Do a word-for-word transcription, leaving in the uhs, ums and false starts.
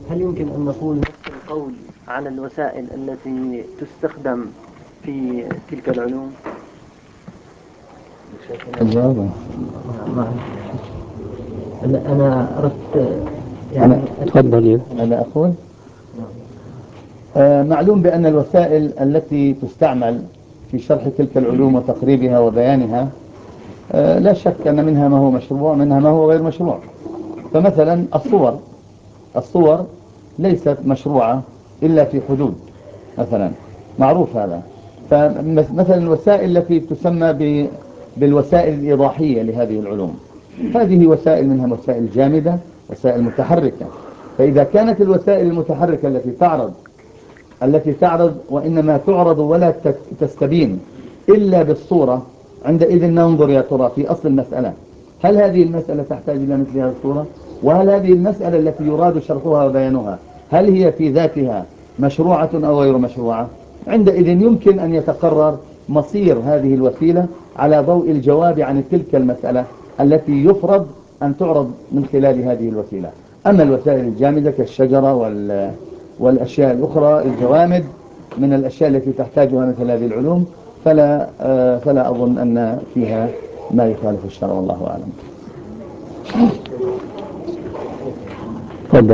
هل يمكن أن نقول نفس القول على الوسائل التي تستخدم في تلك العلوم؟ الجواب ما أنا أنا أردت يعني أنا تفضل. أنا أقول آه معلوم بأن الوسائل التي تستعمل في شرح تلك العلوم وتقريبها وبيانها آه لا شك أن منها ما هو مشروع ومنها ما هو غير مشروع. فمثلا الصور الصور ليست مشروعة إلا في حدود، مثلا معروف هذا. فمثلا الوسائل التي تسمى ب- بالوسائل الإيضاحية لهذه العلوم، هذه وسائل منها وسائل جامدة، وسائل متحركة. فإذا كانت الوسائل المتحركة التي تعرض التي تعرض وإنما تعرض ولا تت- تستبين إلا بالصورة، عندئذ ننظر يا ترى في أصل المسألة، هل هذه المسألة تحتاج إلى مثل هذه الصورة؟ وهل هذه المسألة التي يراد شرحها وبيانها هل هي في ذاتها مشروعة أو غير مشروعة؟ عندئذ يمكن أن يتقرر مصير هذه الوسيلة على ضوء الجواب عن تلك المسألة التي يفرض أن تعرض من خلال هذه الوسيلة. أما الوسائل الجامدة كالشجرة وال والأشياء الأخرى الجوامد من الأشياء التي تحتاجها مثل هذه العلوم، فلا, فلا أظن أن فيها ما يخالف الشرع، والله أعلم.